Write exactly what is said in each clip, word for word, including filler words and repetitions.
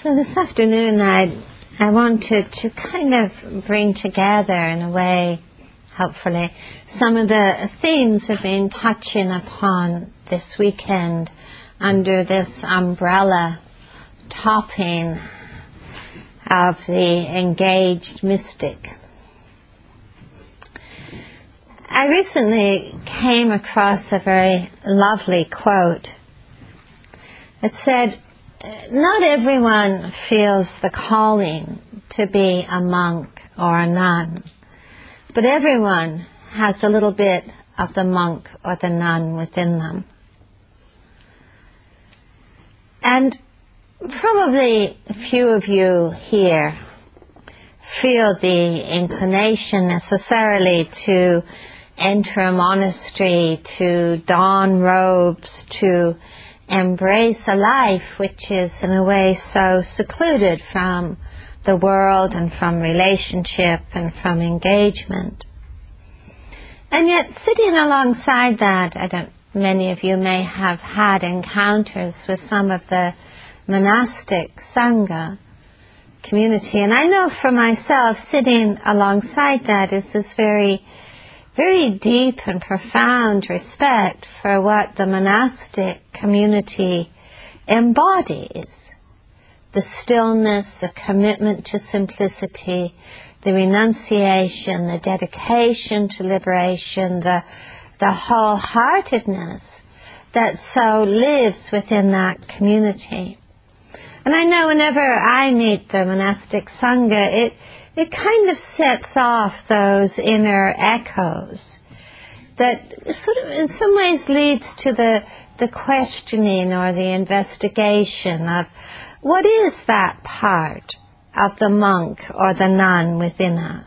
So this afternoon I I wanted to kind of bring together in a way, hopefully, some of the themes I've been touching upon this weekend under this umbrella topping of the engaged mystic. I recently came across a very lovely quote. It said, "Not everyone feels the calling to be a monk or a nun, but everyone has a little bit of the monk or the nun within them." And probably a few of you here feel the inclination necessarily to enter a monastery, to don robes, to embrace a life which is in a way so secluded from the world and from relationship and from engagement. And yet sitting alongside that, I don't, many of you may have had encounters with some of the monastic Sangha community, and I know for myself sitting alongside that is this very very deep and profound respect for what the monastic community embodies. The stillness, the commitment to simplicity, the renunciation, the dedication to liberation, the, the wholeheartedness that so lives within that community. And I know whenever I meet the monastic Sangha, it it kind of sets off those inner echoes that sort of in some ways leads to the, the questioning or the investigation of what is that part of the monk or the nun within us.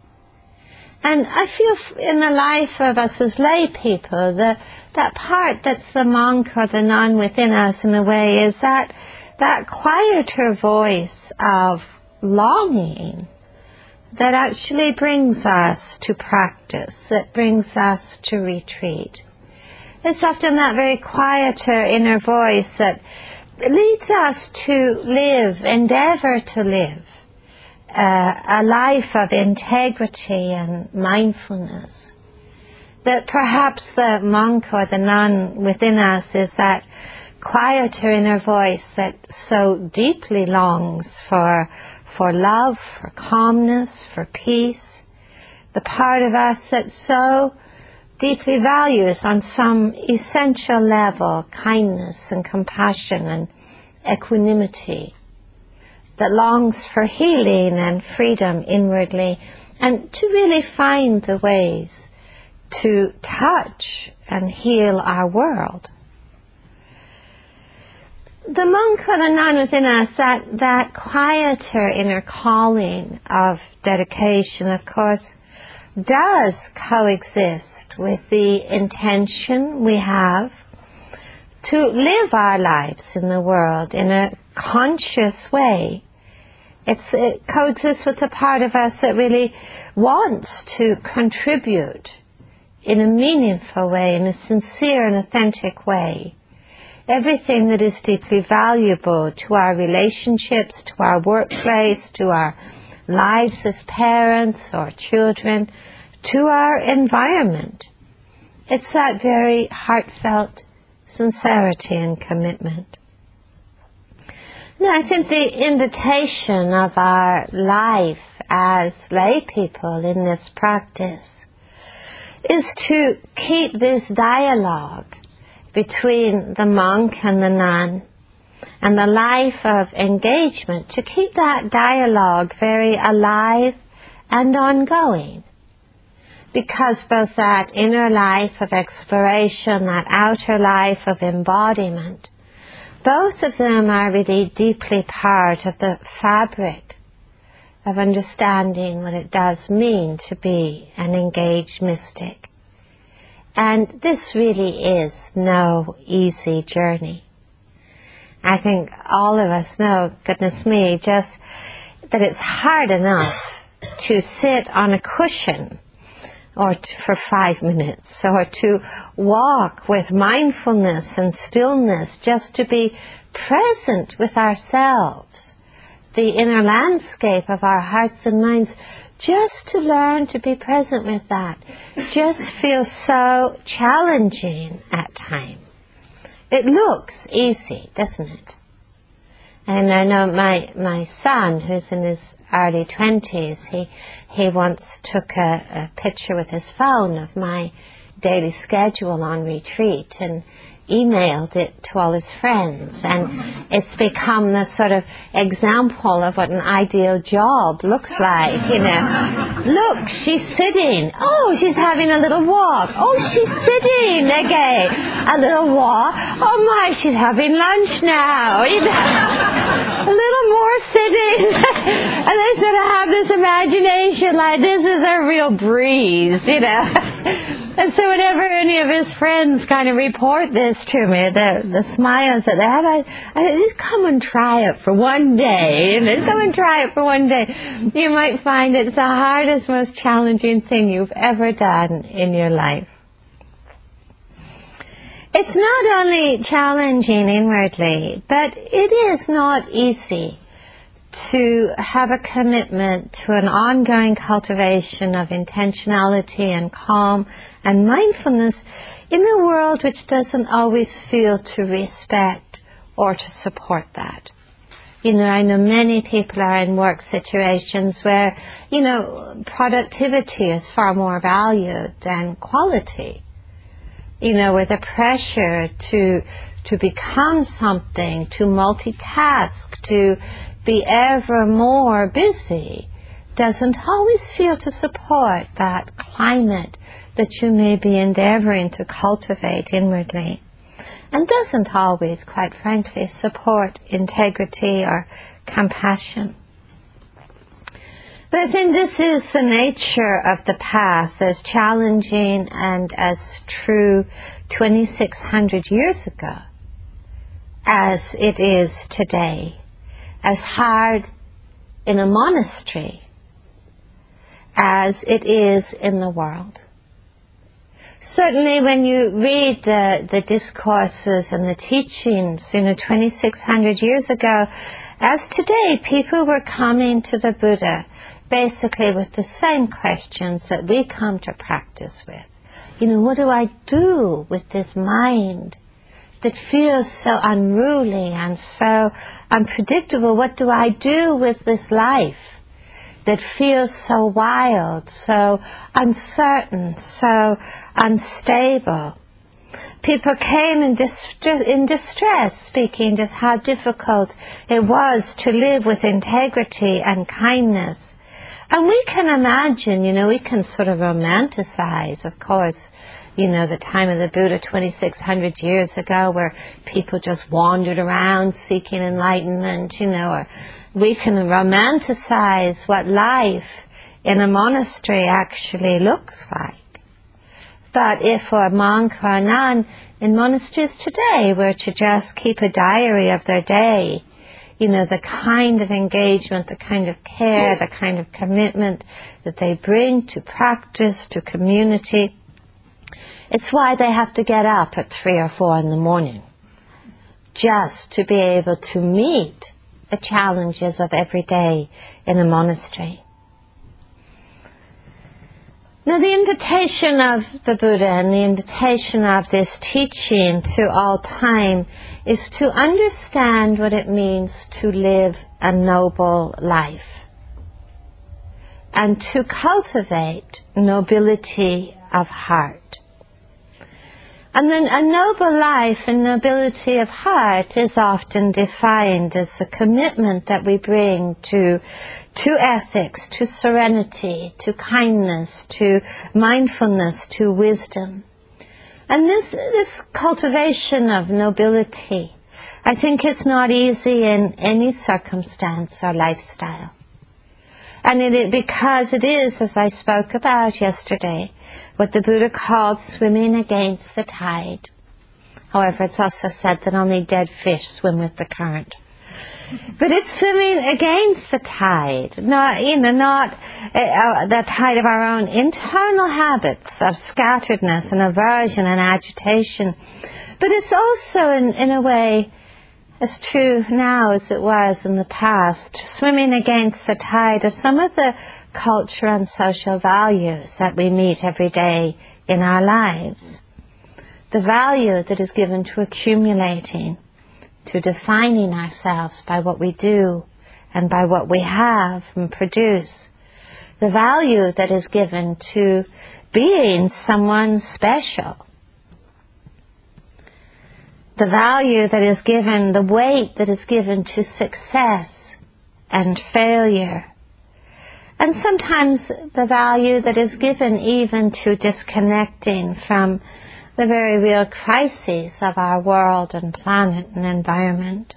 And I feel in the life of us as lay people, the, that part that's the monk or the nun within us in a way is that, that quieter voice of longing that actually brings us to practice, that brings us to retreat. It's often that very quieter inner voice that leads us to live, endeavor to live, uh, a life of integrity and mindfulness. That perhaps the monk or the nun within us is that quieter inner voice that so deeply longs for for love, for calmness, for peace, the part of us that so deeply values on some essential level kindness and compassion and equanimity, that longs for healing and freedom inwardly, and to really find the ways to touch and heal our world. The monk or the nun within us, that, that quieter inner calling of dedication, of course, does coexist with the intention we have to live our lives in the world in a conscious way. It's, it coexists with the part of us that really wants to contribute in a meaningful way, in a sincere and authentic way, everything that is deeply valuable to our relationships, to our workplace, to our lives as parents or children, to our environment. It's that very heartfelt sincerity and commitment. Now, I think the invitation of our life as lay people in this practice is to keep this dialogue between the monk and the nun and the life of engagement, to keep that dialogue very alive and ongoing. Because both that inner life of exploration, that outer life of embodiment, both of them are really deeply part of the fabric of understanding what it does mean to be an engaged mystic. And this really is no easy journey. I think all of us know, goodness me, just that it's hard enough to sit on a cushion or to, for five minutes, or to walk with mindfulness and stillness, just to be present with ourselves the inner landscape of our hearts and minds, just to learn to be present with that, just feels so challenging at times. It looks easy, doesn't it? And I know my, my son, who's in his early twenties, he, he once took a, a picture with his phone of my daily schedule on retreat and emailed it to all his friends, and it's become the sort of example of what an ideal job looks like, you know. Look, she's sitting. Oh, she's having a little walk. Oh, she's sitting again. A little walk. Oh my, she's having lunch now. You know? A little more sitting. And they sort of have this imagination like this is a real breeze, you know. And so whenever any of his friends kind of report this to me, the, the smiles that they have, I, I just come and try it for one day. And come and try it for one day. You might find it's the hardest, most challenging thing you've ever done in your life. It's not only challenging inwardly, but it is not easy to have a commitment to an ongoing cultivation of intentionality and calm and mindfulness in a world which doesn't always feel to respect or to support that. You know, I know many people are in work situations where, you know, productivity is far more valued than quality. You know, where the pressure to to become something, to multitask, to be ever more busy, doesn't always feel to support that climate that you may be endeavoring to cultivate inwardly, and doesn't always, quite frankly, support integrity or compassion. But I think this is the nature of the path, as challenging and as true twenty-six hundred years ago as it is today, as hard in a monastery as it is in the world. Certainly when you read the, the discourses and the teachings, you know, twenty-six hundred years ago, as today, people were coming to the Buddha basically with the same questions that we come to practice with. You know, what do I do with this mind that feels so unruly and so unpredictable? What do I do with this life that feels so wild, so uncertain, so unstable? People came in distress, in distress, speaking just how difficult it was to live with integrity and kindness. And we can imagine, you know, we can sort of romanticize, of course, you know, the time of the Buddha twenty-six hundred years ago, where people just wandered around seeking enlightenment, you know, or we can romanticize what life in a monastery actually looks like. But if a monk or a nun in monasteries today were to just keep a diary of their day, you know, the kind of engagement, the kind of care, the kind of commitment that they bring to practice, to community, it's why they have to get up at three or four in the morning, just to be able to meet the challenges of every day in a monastery. Now, the invitation of the Buddha and the invitation of this teaching to all time is to understand what it means to live a noble life and to cultivate nobility of heart. And then a noble life and nobility of heart is often defined as the commitment that we bring to, to ethics, to serenity, to kindness, to mindfulness, to wisdom. And this, this cultivation of nobility, I think it's not easy in any circumstance or lifestyle. And it, because it is, as I spoke about yesterday, what the Buddha called swimming against the tide. However, it's also said that only dead fish swim with the current. But it's swimming against the tide, not, you know, not uh, the tide of our own internal habits of scatteredness and aversion and agitation. But it's also, in, in a way, as true now as it was in the past, swimming against the tide of some of the culture and social values that we meet every day in our lives. The value that is given to accumulating, to defining ourselves by what we do and by what we have and produce. The value that is given to being someone special. The value that is given, the weight that is given to success and failure. And sometimes the value that is given even to disconnecting from the very real crises of our world and planet and environment.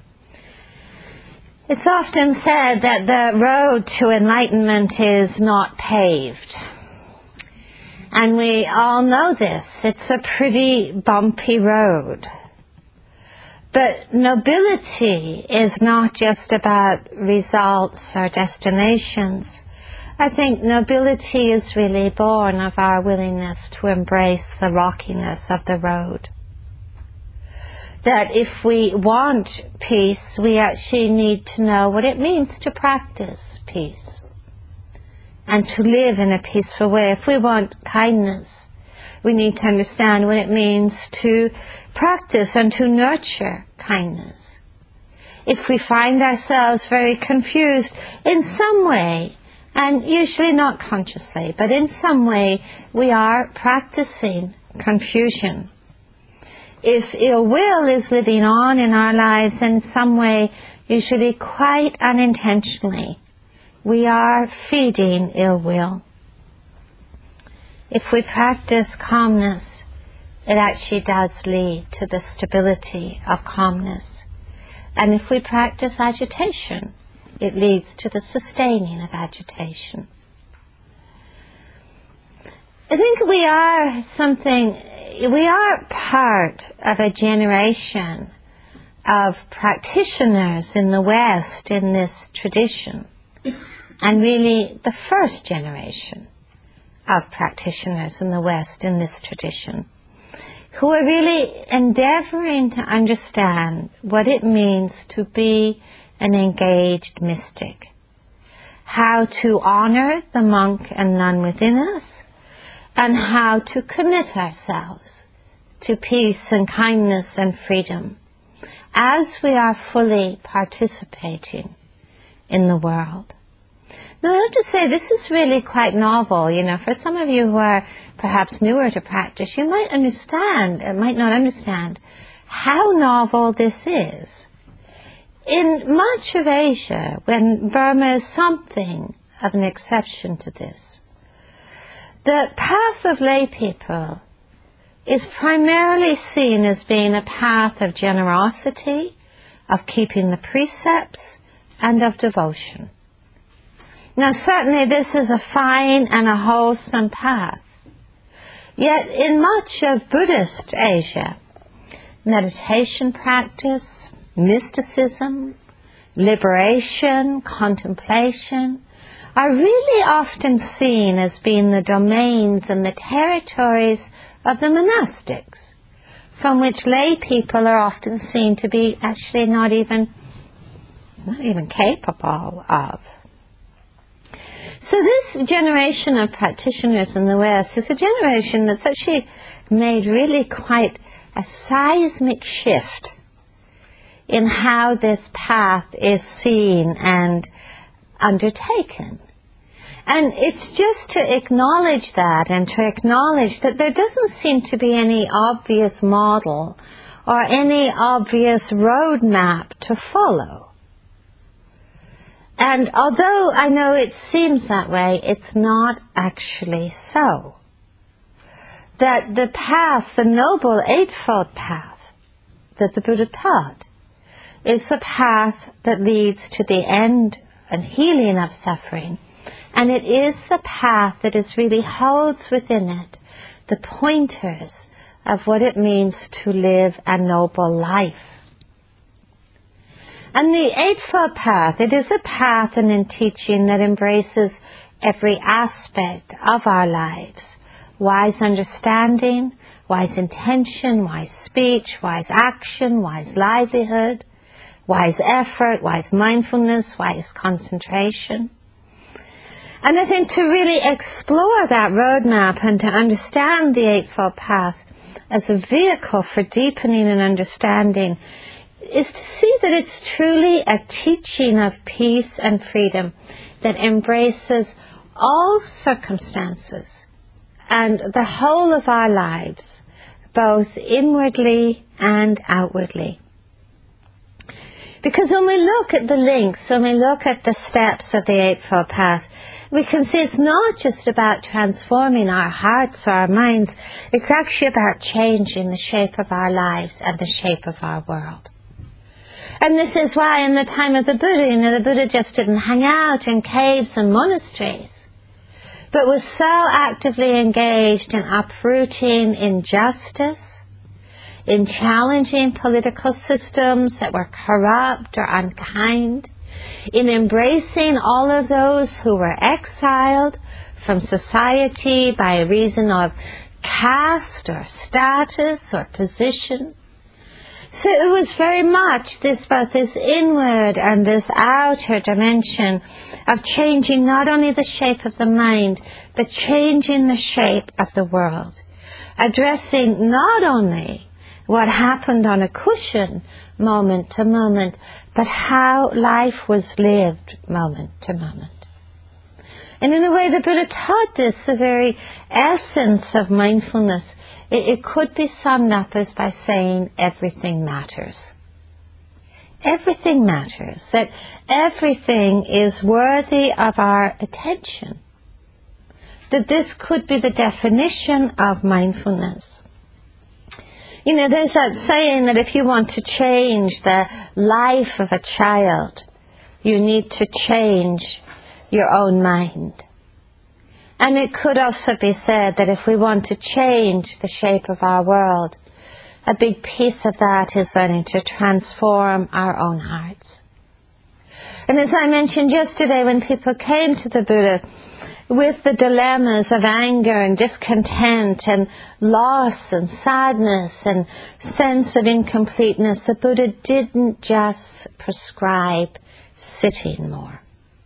It's often said that the road to enlightenment is not paved. And we all know this. It's a pretty bumpy road. But nobility is not just about results or destinations. I think nobility is really born of our willingness to embrace the rockiness of the road. That if we want peace, we actually need to know what it means to practice peace and to live in a peaceful way. If we want kindness, we need to understand what it means to practice and to nurture kindness. If we find ourselves very confused in some way, and usually not consciously, but in some way we are practicing confusion. If ill will is living on in our lives in some way, usually quite unintentionally, we are feeding ill will. If we practice calmness, it actually does lead to the stability of calmness. And if we practice agitation, it leads to the sustaining of agitation. I think we are something, we are part of a generation of practitioners in the West in this tradition, and really the first generation of practitioners in the West in this tradition, who are really endeavoring to understand what it means to be an engaged mystic, how to honor the monk and nun within us, and how to commit ourselves to peace and kindness and freedom as we are fully participating in the world. Now, I have to say, this is really quite novel. You know, for some of you who are perhaps newer to practice, you might understand, or might not understand, how novel this is. In much of Asia, when Burma is something of an exception to this, the path of lay people is primarily seen as being a path of generosity, of keeping the precepts, and of devotion. Now, certainly this is a fine and a wholesome path. Yet in much of Buddhist Asia, meditation practice, mysticism, liberation, contemplation are really often seen as being the domains and the territories of the monastics, from which lay people are often seen to be actually not even, not even capable of. So this generation of practitioners in the West is a generation that's actually made really quite a seismic shift in how this path is seen and undertaken. And it's just to acknowledge that and to acknowledge that there doesn't seem to be any obvious model or any obvious roadmap to follow. And although I know it seems that way, it's not actually so. That the path, the Noble Eightfold Path that the Buddha taught, is the path that leads to the end and healing of suffering. And it is the path that is really holds within it the pointers of what it means to live a noble life. And the Eightfold Path, it is a path and a teaching that embraces every aspect of our lives. Wise understanding, wise intention, wise speech, wise action, wise livelihood, wise effort, wise mindfulness, wise concentration. And I think to really explore that roadmap and to understand the Eightfold Path as a vehicle for deepening and understanding is to see that it's truly a teaching of peace and freedom that embraces all circumstances and the whole of our lives, both inwardly and outwardly. Because when we look at the links, when we look at the steps of the Eightfold Path, we can see it's not just about transforming our hearts or our minds, it's actually about changing the shape of our lives and the shape of our world. And this is why in the time of the Buddha, you know, the Buddha just didn't hang out in caves and monasteries, but was so actively engaged in uprooting injustice, in challenging political systems that were corrupt or unkind, in embracing all of those who were exiled from society by reason of caste or status or position. So it was very much this, both this inward and this outer dimension of changing not only the shape of the mind, but changing the shape of the world. Addressing not only what happened on a cushion moment to moment, but how life was lived moment to moment. And in a way, the Buddha taught this, the very essence of mindfulness. It, it could be summed up as by saying everything matters. Everything matters. That everything is worthy of our attention. That this could be the definition of mindfulness. You know, there's that saying that if you want to change the life of a child, you need to change your own mind. And it could also be said that if we want to change the shape of our world, a big piece of that is learning to transform our own hearts. And as I mentioned yesterday, when people came to the Buddha with the dilemmas of anger and discontent and loss and sadness and sense of incompleteness, the Buddha didn't just prescribe sitting more.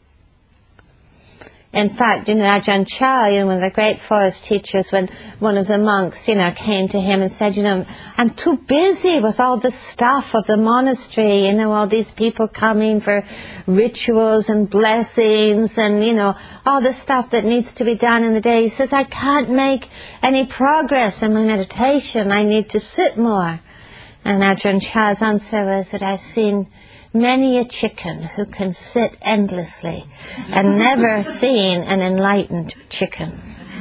In fact, you know, Ajahn Chah, you know, one of the great forest teachers, when one of the monks, you know, came to him and said, you know, I'm too busy with all the stuff of the monastery, you know, all these people coming for rituals and blessings and, you know, all the stuff that needs to be done in the day. He says, I can't make any progress in my meditation. I need to sit more. And Ajahn Chah's answer was that I've seen many a chicken who can sit endlessly and never seen an enlightened chicken.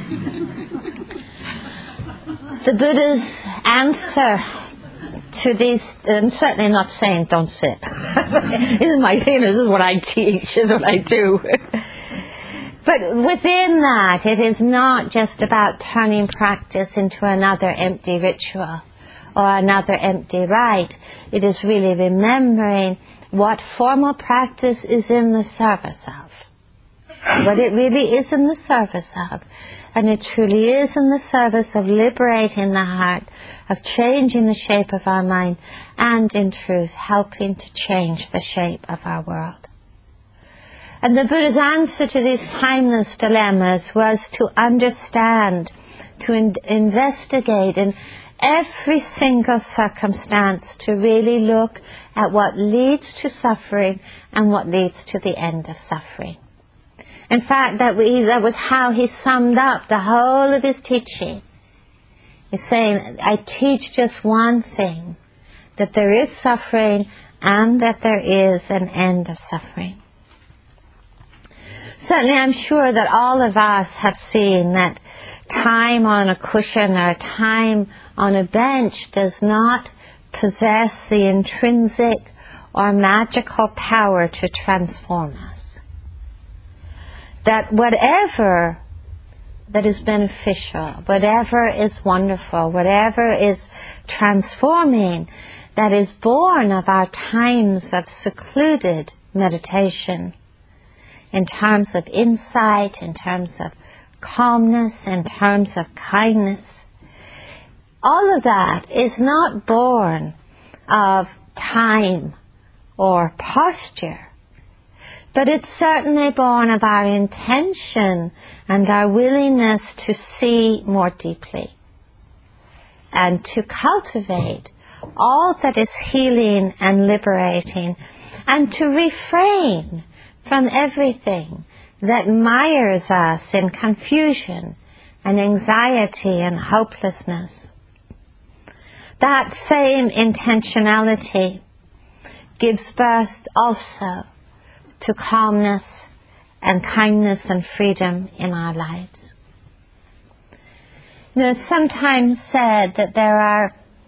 The Buddha's answer to these, I'm certainly not saying don't sit. This is my thing, this is what I teach, this is what I do. But within that, it is not just about turning practice into another empty ritual or another empty rite. It is really remembering what formal practice is in the service of. What it really is in the service of. And it truly is in the service of liberating the heart, of changing the shape of our mind, and in truth, helping to change the shape of our world. And the Buddha's answer to these timeless dilemmas was to understand, to in- investigate in every single circumstance, to really look at what leads to suffering and what leads to the end of suffering. In fact, that, we, that was how he summed up the whole of his teaching. He's saying, I teach just one thing, that there is suffering and that there is an end of suffering. Certainly, I'm sure that all of us have seen that time on a cushion or time on a bench does not possess the intrinsic or magical power to transform us. That whatever that is beneficial, whatever is wonderful, whatever is transforming, that is born of our times of secluded meditation, in terms of insight, in terms of calmness, in terms of kindness. All of that is not born of time or posture, but it's certainly born of our intention and our willingness to see more deeply and to cultivate all that is healing and liberating, and to refrain from everything that mires us in confusion and anxiety and hopelessness. That same intentionality gives birth also to calmness and kindness and freedom in our lives. You know, it's sometimes said that there are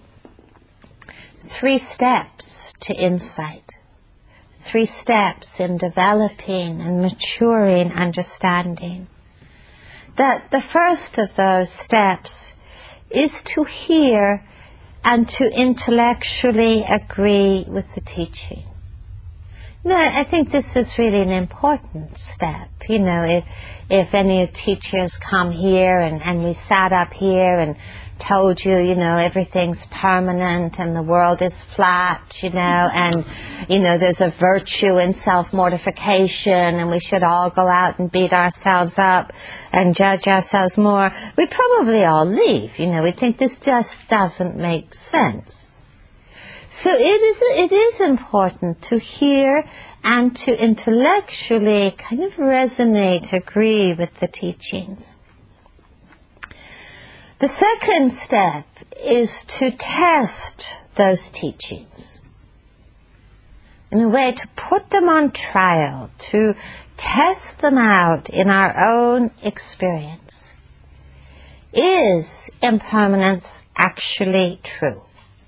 three steps to insight, three steps in developing and maturing understanding. That the first of those steps is to hear and to intellectually agree with the teaching. No, I think this is really an important step. You know, if if any teachers come here and, and we sat up here and told you, you know, everything's permanent and the world is flat, you know, and, you know, there's a virtue in self-mortification and we should all go out and beat ourselves up and judge ourselves more, we'd probably all leave. You know, we'd think this just doesn't make sense. So it is, it is important to hear and to intellectually kind of resonate, agree with the teachings. The second step is to test those teachings. In a way, to put them on trial, to test them out in our own experience. Is impermanence actually true?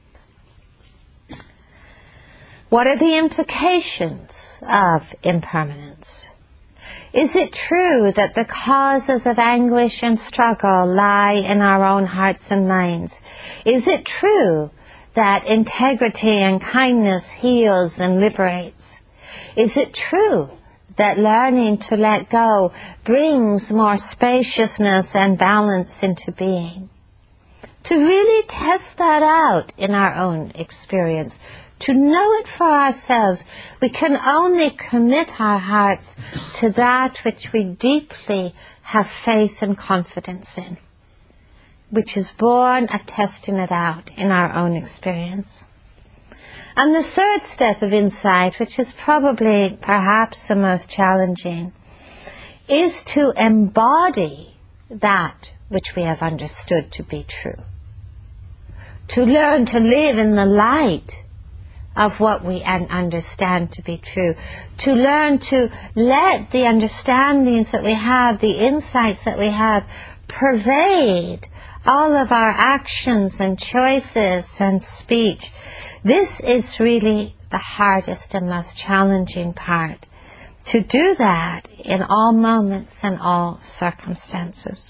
What are the implications of impermanence? Is it true that the causes of anguish and struggle lie in our own hearts and minds? Is it true that integrity and kindness heals and liberates? Is it true that learning to let go brings more spaciousness and balance into being? To really test that out in our own experience, to know it for ourselves, we can only commit our hearts to that which we deeply have faith and confidence in, which is born of testing it out in our own experience. And the third step of insight, which is probably perhaps the most challenging, is to embody that which we have understood to be true. To learn to live in the light of what we understand to be true. To learn to let the understandings that we have, the insights that we have, pervade all of our actions and choices and speech. This is really the hardest and most challenging part. To do that in all moments and all circumstances.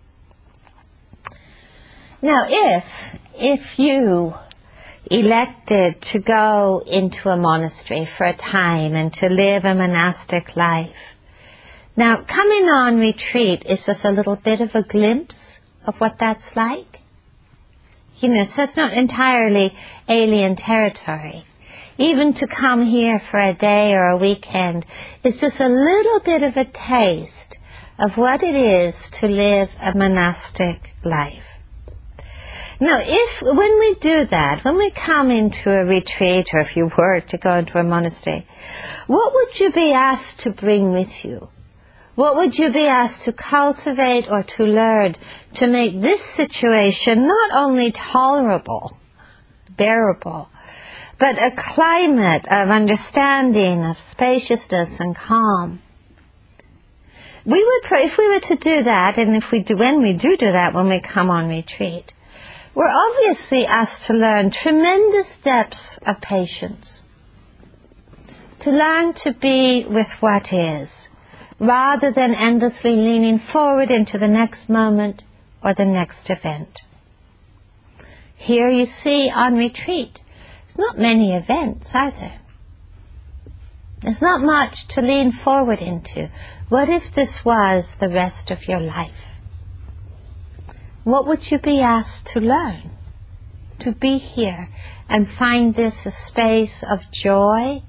Now, if, if you elected to go into a monastery for a time and to live a monastic life. Now, coming on retreat is just a little bit of a glimpse of what that's like. You know, so it's not entirely alien territory. Even to come here for a day or a weekend is just a little bit of a taste of what it is to live a monastic life. Now, if, when we do that, when we come into a retreat, or if you were to go into a monastery, what would you be asked to bring with you? What would you be asked to cultivate or to learn to make this situation not only tolerable, bearable, but a climate of understanding, of spaciousness and calm? We would, if we were to do that, and if we do, when we do do that, when we come on retreat, we're obviously asked to learn tremendous depths of patience. To learn to be with what is, rather than endlessly leaning forward into the next moment or the next event. Here you see on retreat, there's not many events, are there? There's not much to lean forward into. What if this was the rest of your life? What would you be asked to learn? To be here and find this a space of joy,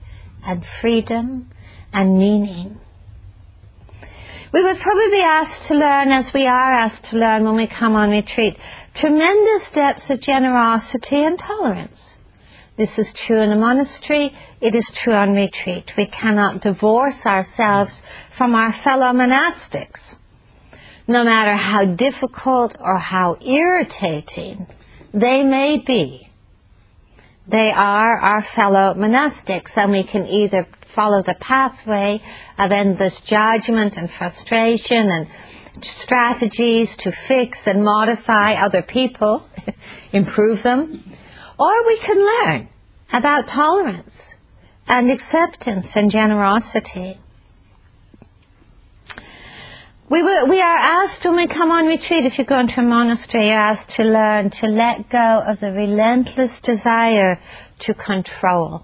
and freedom and meaning. We would probably be asked to learn, as we are asked to learn when we come on retreat, tremendous depths of generosity and tolerance. This is true in a monastery, it is true on retreat. We cannot divorce ourselves from our fellow monastics. No matter how difficult or how irritating they may be, they are our fellow monastics, and we can either follow the pathway of endless judgment and frustration and strategies to fix and modify other people, improve them, or we can learn about tolerance and acceptance and generosity. We, were, we are asked when we come on retreat, if you go into a monastery, you're asked to learn to let go of the relentless desire to control.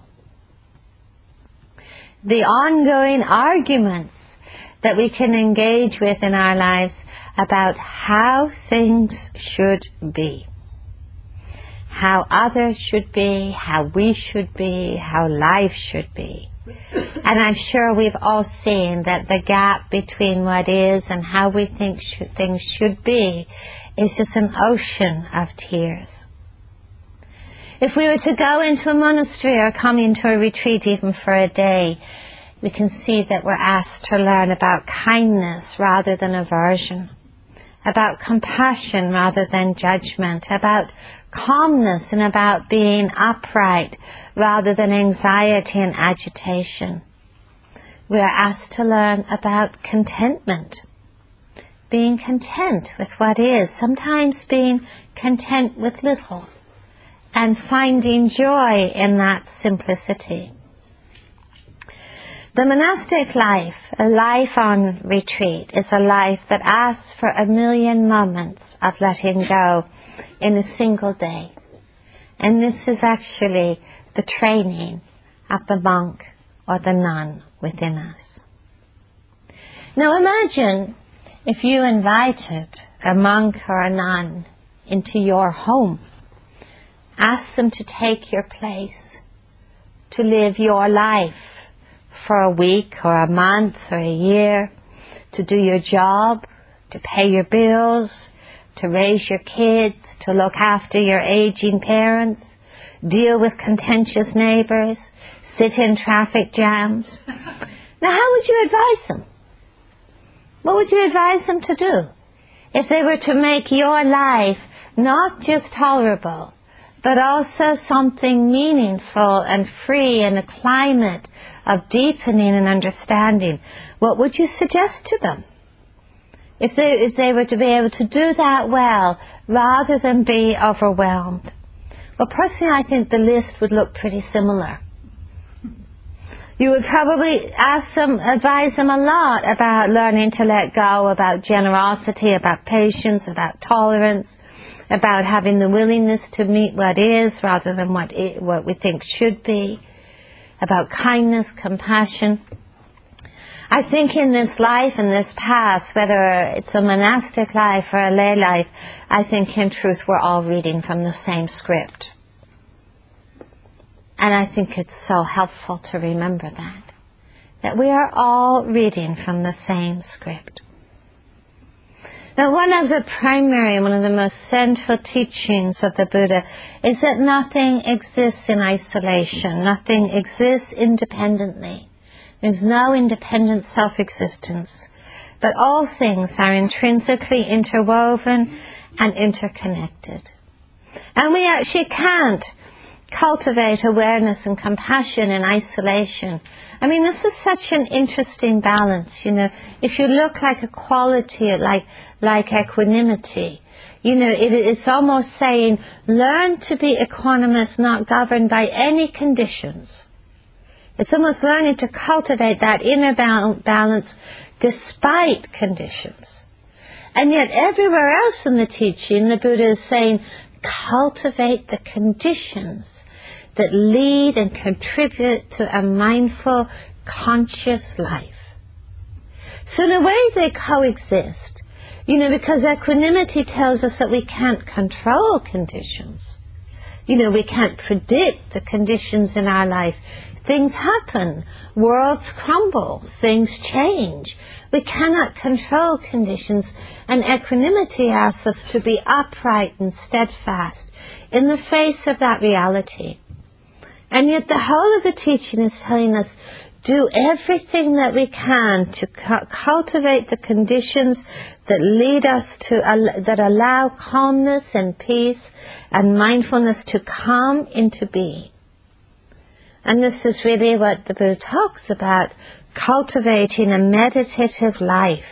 The ongoing arguments that we can engage with in our lives about how things should be. How others should be, how we should be, how life should be. And I'm sure we've all seen that the gap between what is and how we think sh- things should be is just an ocean of tears. If we were to go into a monastery or come into a retreat even for a day, we can see that we're asked to learn about kindness rather than aversion, about compassion rather than judgment, about calmness and about being upright rather than anxiety and agitation. We are asked to learn about contentment, being content with what is, sometimes being content with little, and finding joy in that simplicity. The monastic life, a life on retreat, is a life that asks for a million moments of letting go in a single day. And this is actually the training of the monk or the nun within us. Now imagine if you invited a monk or a nun into your home, asked them to take your place, to live your life for a week or a month or a year, to do your job, to pay your bills, to raise your kids, to look after your aging parents, deal with contentious neighbours, sit in traffic jams. Now, how would you advise them? What would you advise them to do if they were to make your life not just tolerable, but also something meaningful and free in a climate of deepening and understanding? What would you suggest to them? If they, if they were to be able to do that well, rather than be overwhelmed. Well, personally, I think the list would look pretty similar. You would probably ask them, advise them a lot about learning to let go, about generosity, about patience, about tolerance, about having the willingness to meet what is rather than what it, what we think should be, about kindness, compassion. I think in this life, in this path, whether it's a monastic life or a lay life, I think in truth we're all reading from the same script. And I think it's so helpful to remember that, that we are all reading from the same script. Now, one of the primary, one of the most central teachings of the Buddha is that nothing exists in isolation. Nothing exists independently. There's no independent self-existence. But all things are intrinsically interwoven and interconnected. And we actually can't cultivate awareness and compassion in isolation. I mean, this is such an interesting balance, you know. If you look like a quality, like like equanimity, you know, it, it's almost saying, learn to be equanimous, not governed by any conditions. It's almost learning to cultivate that inner balance despite conditions. And yet everywhere else in the teaching, the Buddha is saying, cultivate the conditions that lead and contribute to a mindful, conscious life. So in a way they coexist, you know, because equanimity tells us that we can't control conditions. You know, we can't predict the conditions in our life. Things happen. Worlds crumble. Things change. We cannot control conditions, and equanimity asks us to be upright and steadfast in the face of that reality. And yet the whole of the teaching is telling us, do everything that we can to cu- cultivate the conditions that lead us to, uh, that allow calmness and peace and mindfulness to come into being. And this is really what the Buddha talks about, cultivating a meditative life.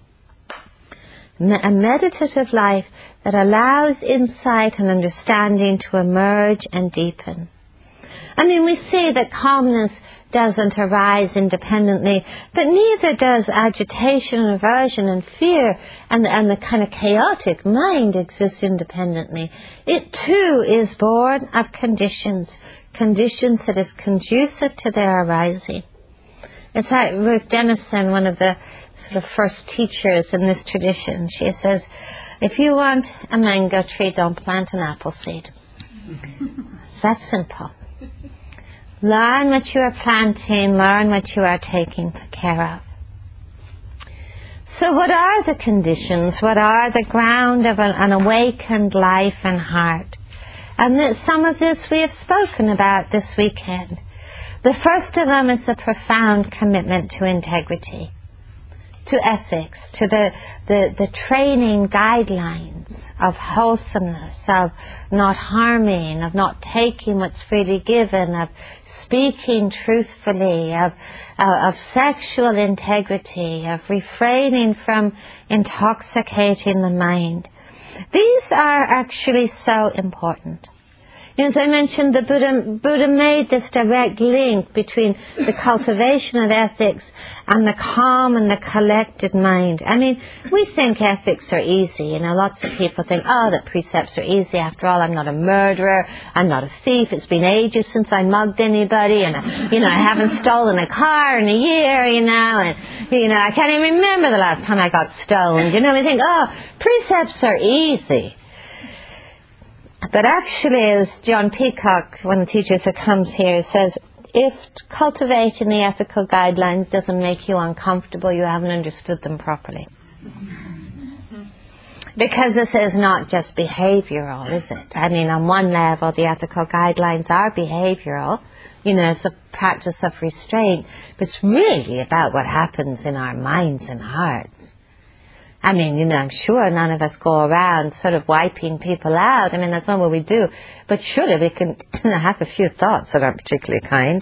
A meditative life that allows insight and understanding to emerge and deepen. I mean, we see that calmness doesn't arise independently, but neither does agitation and aversion and fear and, and the kind of chaotic mind exist independently. It too is born of conditions, conditions that is conducive to their arising. It's like Ruth Denison, one of the sort of first teachers in this tradition. She says, if you want a mango tree, don't plant an apple seed. It's that simple. Learn what you are planting, learn what you are taking care of. So what are the conditions? What are the ground of an, an awakened life and heart? And that some of this we have spoken about this weekend. The first of them is a profound commitment to integrity, to ethics, to the, the, the training guidelines of wholesomeness, of not harming, of not taking what's freely given, of speaking truthfully, of, uh, of sexual integrity, of refraining from intoxicating the mind. These are actually so important. As I mentioned, the Buddha, Buddha made this direct link between the cultivation of ethics and the calm and the collected mind. I mean, we think ethics are easy. You know, lots of people think, oh, that precepts are easy. After all, I'm not a murderer. I'm not a thief. It's been ages since I mugged anybody. And, you know, I haven't stolen a car in a year, you know. And, you know, I can't even remember the last time I got stoned. You know, we think, oh, precepts are easy. But actually, as John Peacock, one of the teachers that comes here, says, if cultivating the ethical guidelines doesn't make you uncomfortable, you haven't understood them properly. Because this is not just behavioral, is it? I mean, on one level, the ethical guidelines are behavioral. You know, it's a practice of restraint. But it's really about what happens in our minds and hearts. I mean, you know, I'm sure none of us go around sort of wiping people out. I mean, that's not what we do. But surely we can have a few thoughts that aren't particularly kind.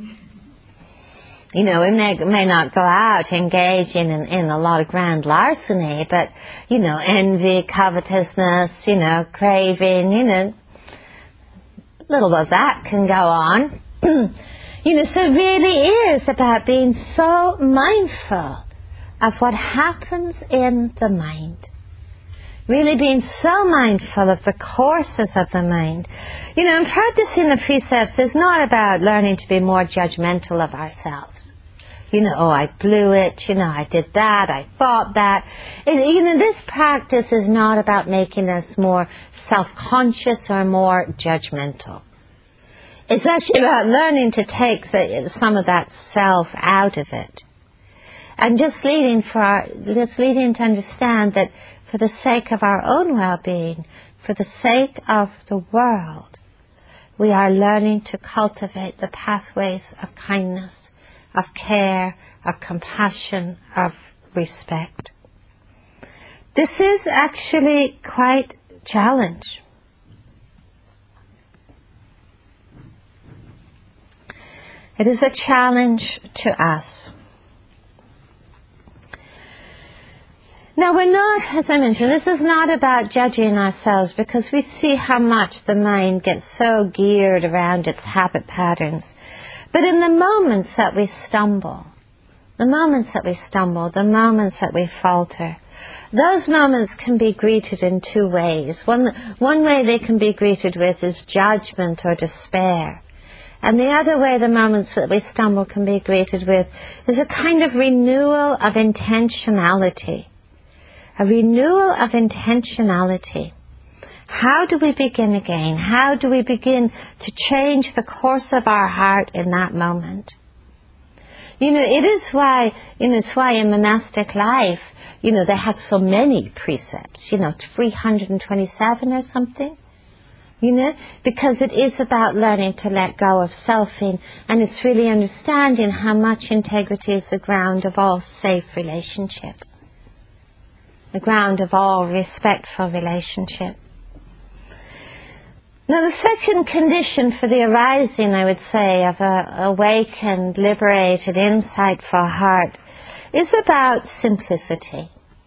You know, we may, may not go out engaging in, in a lot of grand larceny, but, you know, envy, covetousness, you know, craving, you know, a little of that can go on. You know, so it really is about being so mindful of what happens in the mind. Really being so mindful of the courses of the mind. You know, and practicing the precepts is not about learning to be more judgmental of ourselves. You know, oh, I blew it, you know, I did that, I thought that. It, you know, this practice is not about making us more self-conscious or more judgmental. It's actually about learning to take some of that self out of it. And just leading for our, just leading to understand that for the sake of our own well-being, for the sake of the world, we are learning to cultivate the pathways of kindness, of care, of compassion, of respect. This is actually quite a challenge. It is a challenge to us. Now, we're not, as I mentioned, this is not about judging ourselves, because we see how much the mind gets so geared around its habit patterns. But in the moments that we stumble, the moments that we stumble, the moments that we falter, those moments can be greeted in two ways. One, one way they can be greeted with is judgment or despair. And the other way the moments that we stumble can be greeted with is a kind of renewal of intentionality. A renewal of intentionality. How do we begin again? How do we begin to change the course of our heart in that moment? You know, it is why, you know, it's why in monastic life, you know, they have so many precepts, you know, three hundred twenty-seven or something, you know, because it is about learning to let go of selfing, and it's really understanding how much integrity is the ground of all safe relationship, the ground of all respectful relationship. Now, the second condition for the arising, I would say, of a awakened, liberated, insightful heart is about simplicity.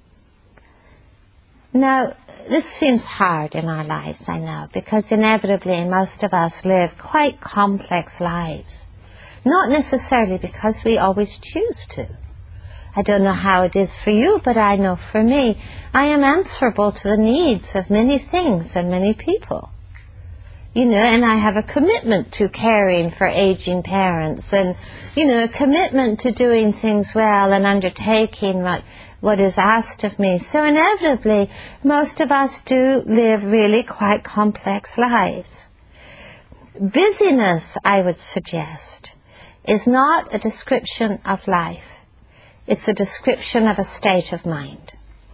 Now, this seems hard in our lives, I know, because inevitably most of us live quite complex lives. Not necessarily because we always choose to. I don't know how it is for you, but I know for me, I am answerable to the needs of many things and many people. You know, and I have a commitment to caring for aging parents, and, you know, a commitment to doing things well and undertaking what, what is asked of me. So inevitably, most of us do live really quite complex lives. Busyness, I would suggest, is not a description of life. It's a description of a state of mind.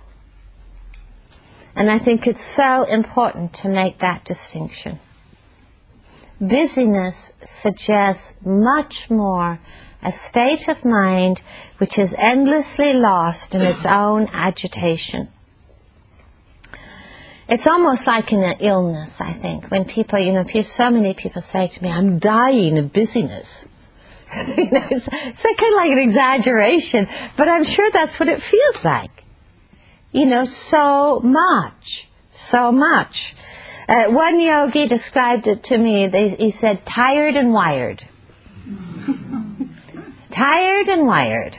And I think it's so important to make that distinction. Busyness suggests much more a state of mind which is endlessly lost in its own agitation. It's almost like an illness, I think, when people, you know, people, so many people say to me, I'm dying of busyness. You know, it's, it's kind of like an exaggeration, but I'm sure that's what it feels like. You know, so much, so much. Uh, one yogi described it to me. They, he said, tired and wired. Tired and wired.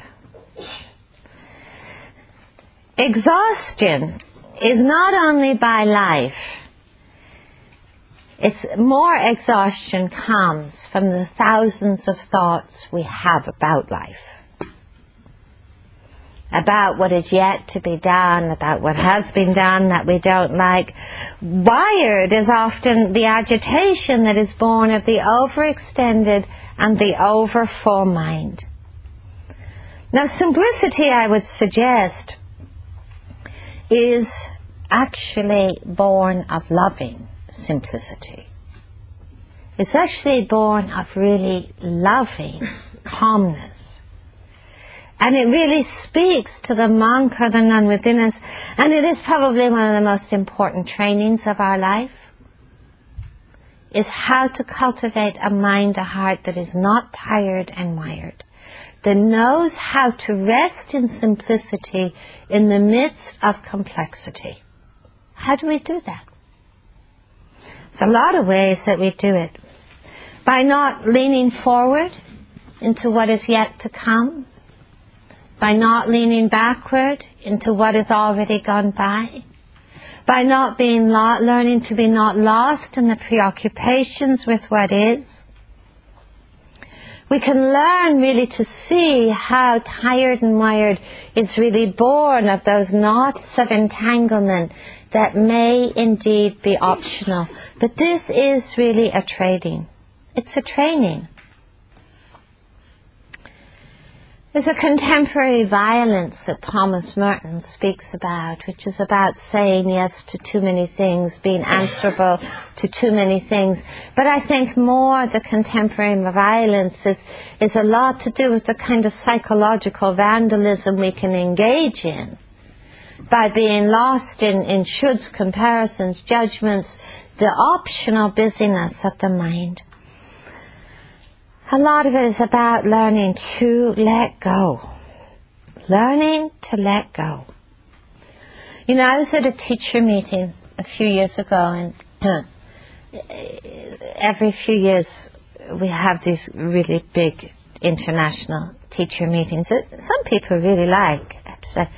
Exhaustion is not only by life. It's more exhaustion comes from the thousands of thoughts we have about life. About what is yet to be done, about what has been done that we don't like. Wired is often the agitation that is born of the overextended and the overfull mind. Now, simplicity, I would suggest, is actually born of loving simplicity. It's actually born of really loving calmness. And it really speaks to the monk or the nun within us. And it is probably one of the most important trainings of our life, is how to cultivate a mind, a heart that is not tired and wired, that knows how to rest in simplicity in the midst of complexity. How do we do that? There's a lot of ways that we do it. By not leaning forward into what is yet to come, by not leaning backward into what has already gone by, by not being lo- learning to be not lost in the preoccupations with what is. We can learn really to see how tired and wired is really born of those knots of entanglement that may indeed be optional. But this is really a training. It's a training. There's a contemporary violence that Thomas Merton speaks about, which is about saying yes to too many things, being answerable to too many things. But I think more the contemporary violence is, is a lot to do with the kind of psychological vandalism we can engage in by being lost in, in shoulds, comparisons, judgments, the optional busyness of the mind. A lot of it is about learning to let go. Learning to let go. You know, I was at a teacher meeting a few years ago, and every few years we have these really big international teacher meetings that some people really like, I have to say.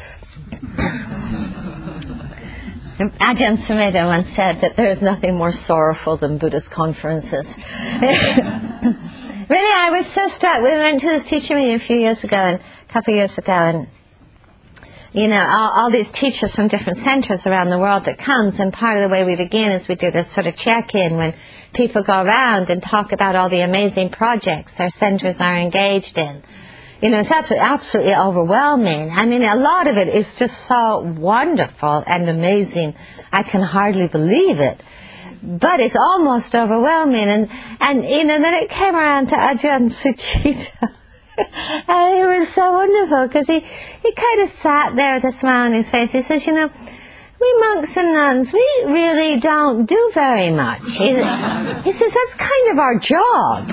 Ajahn Sumedho once said that there is nothing more sorrowful than Buddhist conferences. Really, I was so struck. We went to this teacher meeting a few years ago, and a couple of years ago, and you know, all, all these teachers from different centres around the world that comes, and part of the way we begin is we do this sort of check-in when people go around and talk about all the amazing projects our centres are engaged in. You know, it's absolutely, absolutely overwhelming. I mean, a lot of it is just so wonderful and amazing. I can hardly believe it. But it's almost overwhelming. And, and you know, then it came around to Ajahn Sucitto. And it was so wonderful because he, he kind of sat there with a smile on his face. He says, you know, we monks and nuns, we really don't do very much. He, he says, that's kind of our job.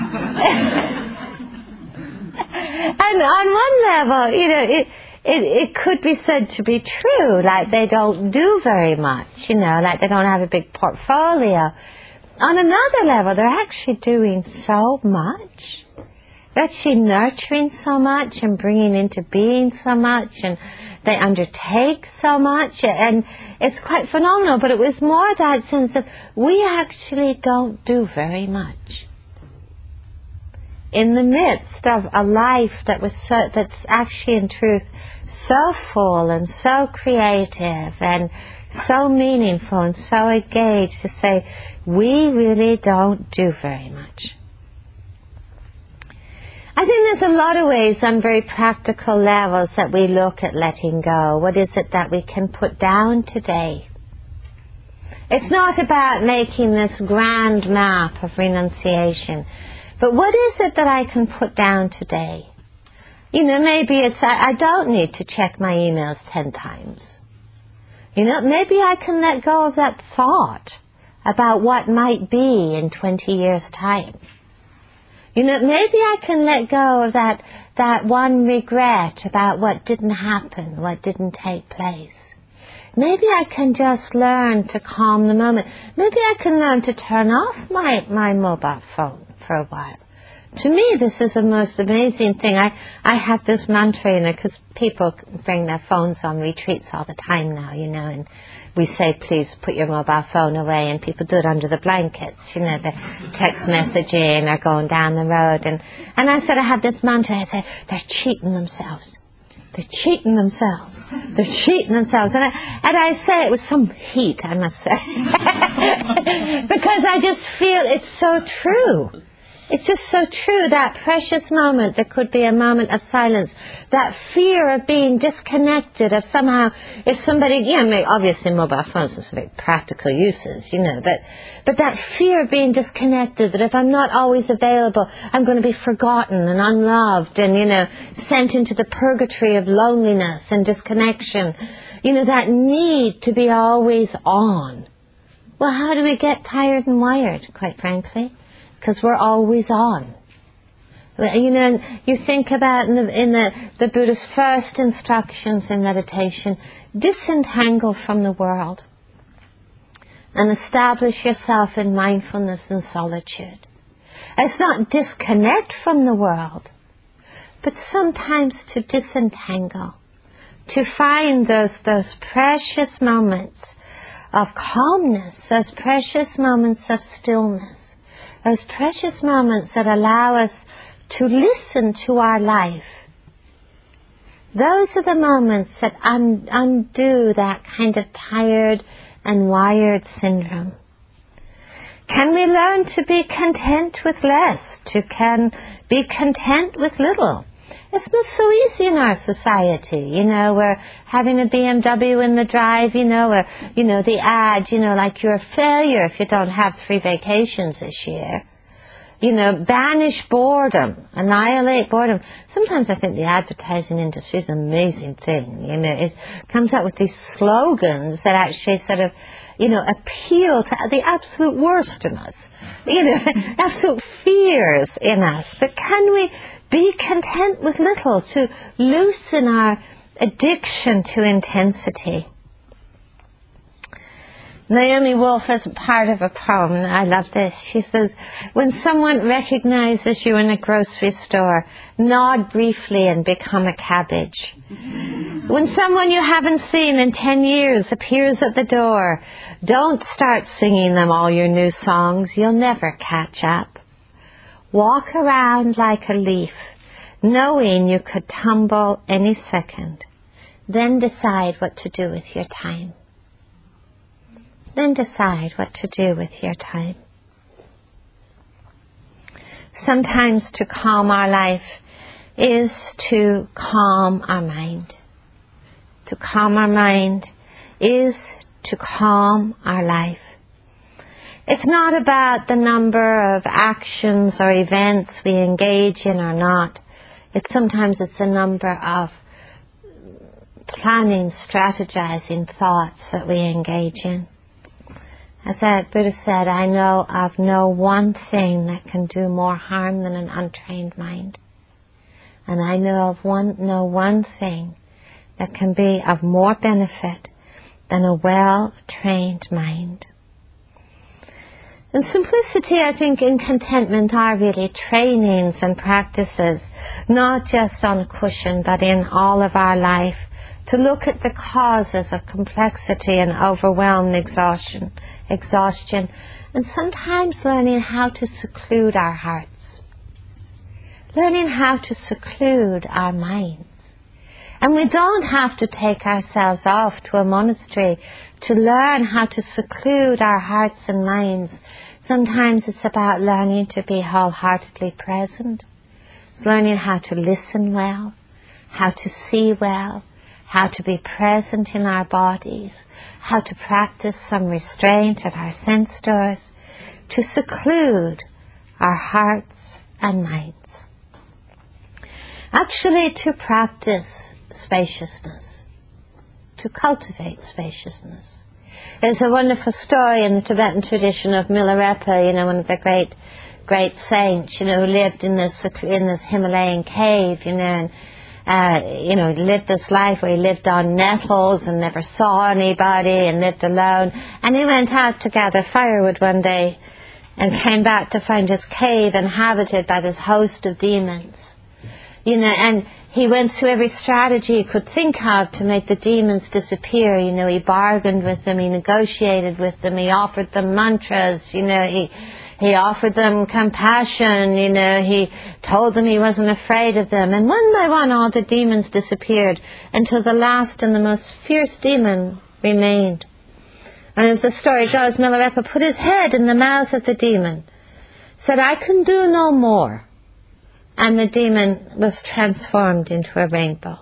And on one level, you know, it, it, it could be said to be true, like they don't do very much, you know, like they don't have a big portfolio. On another level, they're actually doing so much. They're actually nurturing so much and bringing into being so much, and they undertake so much, and it's quite phenomenal. But it was more that sense of we actually don't do very much in the midst of a life that was so, that's actually in truth so full and so creative and so meaningful and so engaged, to say we really don't do very much. I think there's a lot of ways on very practical levels that we look at letting go. What is it that we can put down today? It's not about making this grand map of renunciation, but what is it that I can put down today? You know, maybe it's I, I don't need to check my emails ten times. You know, maybe I can let go of that thought about what might be in twenty years' time. You know, maybe I can let go of that, that one regret about what didn't happen, what didn't take place. Maybe I can just learn to calm the moment. Maybe I can learn to turn off my, my mobile phone for a while. To me, this is the most amazing thing. I, I have this mantra, you know, because people bring their phones on retreats all the time now, you know, and we say, please put your mobile phone away, and people do it under the blankets, you know, they're text messaging or going down the road. And, and I sort of have this mantra, I say, they're cheating themselves. They're cheating themselves. They're cheating themselves. And I, and I say it with some heat, I must say. Because I just feel it's so true. It's just so true, that precious moment that could be a moment of silence, that fear of being disconnected, of somehow, if somebody, you know, obviously mobile phones have some very practical uses, you know, but, but that fear of being disconnected, that if I'm not always available, I'm going to be forgotten and unloved and, you know, sent into the purgatory of loneliness and disconnection. You know, that need to be always on. Well, how do we get tired and wired, quite frankly? Because we're always on. You know, you think about in the, in the, the Buddha's first instructions in meditation, disentangle from the world and establish yourself in mindfulness and solitude. It's not disconnect from the world, but sometimes to disentangle, to find those, those precious moments of calmness, those precious moments of stillness, those precious moments that allow us to listen to our life. Those are the moments that un- undo that kind of tired and wired syndrome. Can we learn to be content with less, to can be content with little? It's not so easy in our society, you know, we're having a B M W in the drive, you know, or, you know, the ad, you know, like you're a failure if you don't have three vacations this year. You know, banish boredom, annihilate boredom. Sometimes I think the advertising industry is an amazing thing, you know, it comes up with these slogans that actually sort of, you know, appeal to the absolute worst in us, you know, absolute fears in us. But can we be content with little, to loosen our addiction to intensity? Naomi Wolf has part of a poem, and I love this. She says, when someone recognizes you in a grocery store, nod briefly and become a cabbage. When someone you haven't seen in ten years appears at the door, don't start singing them all your new songs. You'll never catch up. Walk around like a leaf, knowing you could tumble any second. then decide what to do with your time. Then decide what to do with your time. Sometimes to calm our life is to calm our mind. To calm our mind is to calm our life. It's not about the number of actions or events we engage in or not. It's sometimes it's a number of planning, strategizing thoughts that we engage in. As the Buddha said, I know of no one thing that can do more harm than an untrained mind. And I know of one, no one thing that can be of more benefit than a well-trained mind. And simplicity, I think, and contentment are really trainings and practices, not just on a cushion, but in all of our life, to look at the causes of complexity and overwhelm, exhaustion, exhaustion, and sometimes learning how to seclude our hearts, learning how to seclude our minds. And we don't have to take ourselves off to a monastery to learn how to seclude our hearts and minds. Sometimes it's about learning to be wholeheartedly present. It's learning how to listen well, how to see well, how to be present in our bodies, how to practice some restraint at our sense doors, to seclude our hearts and minds. Actually, to practice spaciousness, to cultivate spaciousness. There's a wonderful story in the Tibetan tradition of Milarepa, you know, one of the great, great saints, you know, who lived in this in this Himalayan cave, you know, and uh, you know, lived this life where he lived on nettles and never saw anybody and lived alone. And he went out to gather firewood one day and came back to find his cave inhabited by this host of demons. You know, and he went through every strategy he could think of to make the demons disappear. You know, he bargained with them, he negotiated with them, he offered them mantras, you know, he he offered them compassion, you know, he told them he wasn't afraid of them. And one by one all the demons disappeared until the last and the most fierce demon remained. And as the story goes, Milarepa put his head in the mouth of the demon, said, "I can do no more." And the demon was transformed into a rainbow.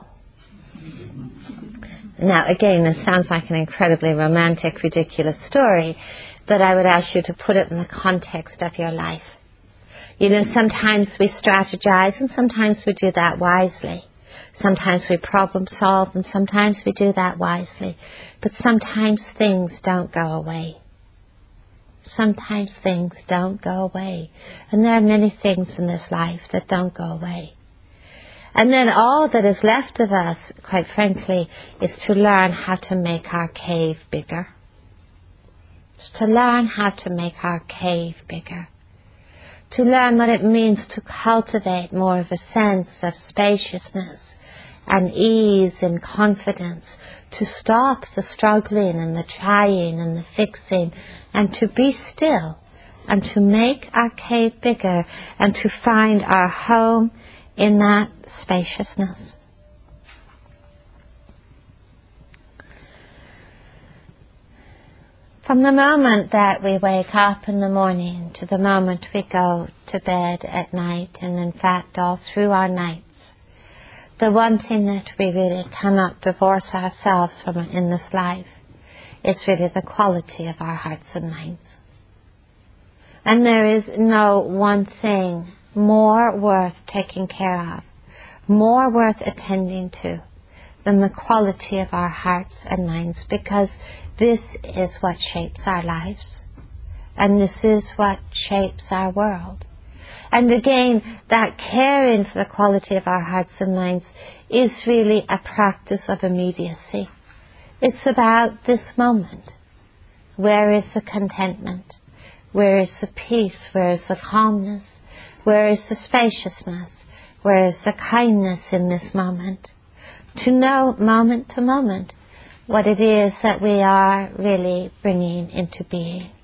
Now, again, this sounds like an incredibly romantic, ridiculous story, but I would ask you to put it in the context of your life. You know, sometimes we strategize, and sometimes we do that wisely. Sometimes we problem solve, and sometimes we do that wisely. But sometimes things don't go away. Sometimes things don't go away. And there are many things in this life that don't go away. And then all that is left of us, quite frankly, is to learn how to make our cave bigger. It's to learn how to make our cave bigger. To learn what it means to cultivate more of a sense of spaciousness and ease and confidence, to stop the struggling and the trying and the fixing, and to be still, and to make our cave bigger, and to find our home in that spaciousness. From the moment that we wake up in the morning to the moment we go to bed at night, and in fact all through our nights, the one thing that we really cannot divorce ourselves from in this life is really the quality of our hearts and minds. And there is no one thing more worth taking care of, more worth attending to, than the quality of our hearts and minds, because this is what shapes our lives, and this is what shapes our world. And again, that caring for the quality of our hearts and minds is really a practice of immediacy. It's about this moment. Where is the contentment? Where is the peace? Where is the calmness? Where is the spaciousness? Where is the kindness in this moment? To know moment to moment what it is that we are really bringing into being.